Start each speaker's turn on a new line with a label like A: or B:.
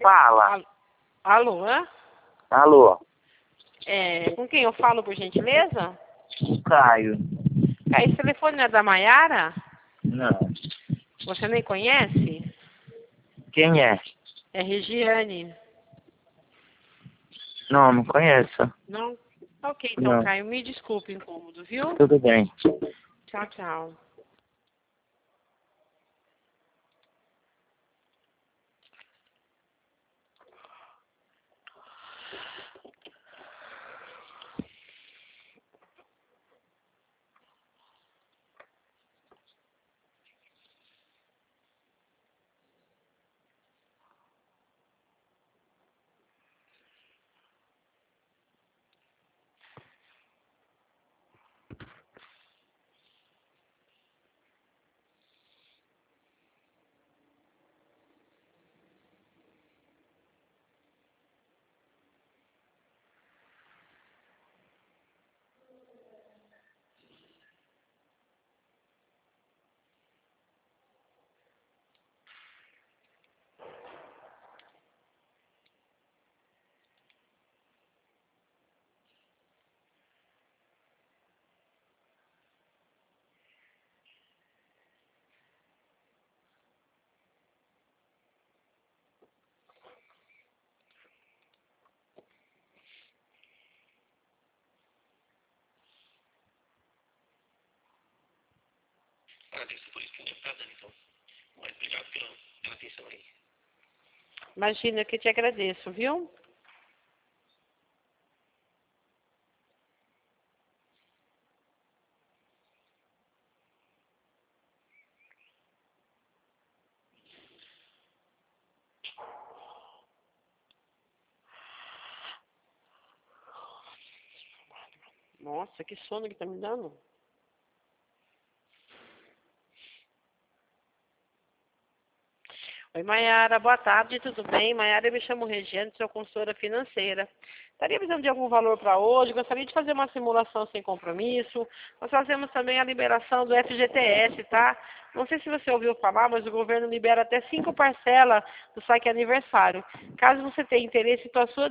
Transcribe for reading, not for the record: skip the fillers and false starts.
A: Fala.
B: Alô, hã?
A: Alô.
B: Com quem eu falo, por gentileza?
A: Caio.
B: Esse telefone não é da Maiara?
A: Não.
B: Você nem conhece?
A: Quem é?
B: É Regiane.
A: Não conheço.
B: Não? Ok, então,
A: Não.
B: Caio, me desculpe o incômodo, viu?
A: Tudo bem.
B: Tchau, tchau.
C: Agradeço por isso que não está dando, então. Mas obrigado pela atenção aí.
B: Imagina, que eu te agradeço, viu? Nossa, que sono que tá me dando. Oi, Maiara, boa tarde, tudo bem? Maiara, eu me chamo Regiane, sou consultora financeira. Estaria precisando de algum valor para hoje? Gostaria de fazer uma simulação sem compromisso. Nós fazemos também a liberação do FGTS, tá? Não sei se você ouviu falar, mas o governo libera até 5 parcelas do saque aniversário. Caso você tenha interesse, então a sua